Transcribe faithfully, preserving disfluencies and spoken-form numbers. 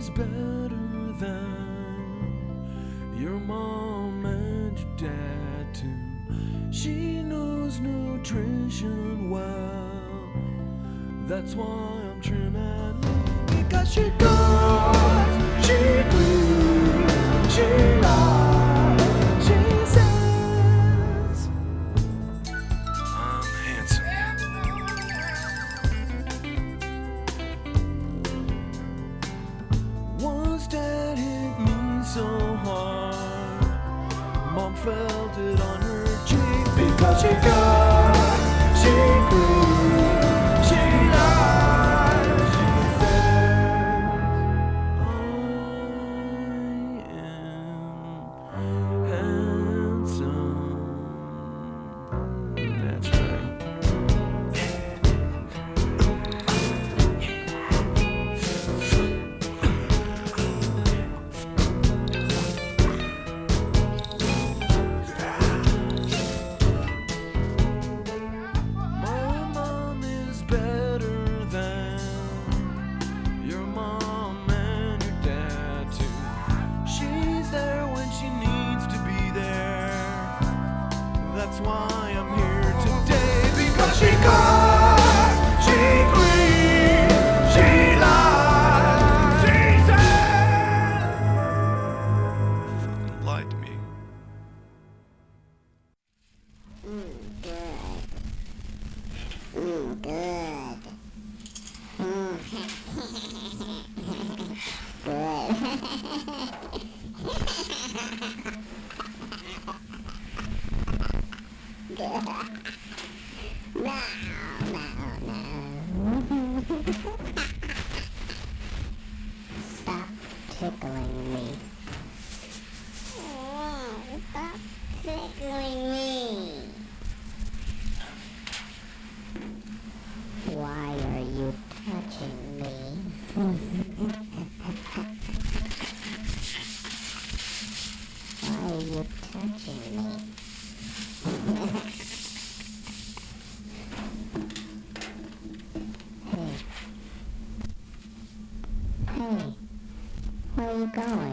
is better than your mom and your dad too. She knows nutrition well. That's why I'm trimming me, because she goes, she breathes, she lies, she says I'm handsome. Once dad hit me so hard, mom felt it on her cheek, because she cuts, she grieves, she lies, she says I am handsome. That's right. That's why I'm here today, because she cuts, she grieves, she lies, she says lied to me. Mm, good. Mm, good. Mm. Good. No, no, no. Stop tickling me. Oh, stop tickling me. Why are you touching me? Why are you touching me? Hey. Hey, where are you going?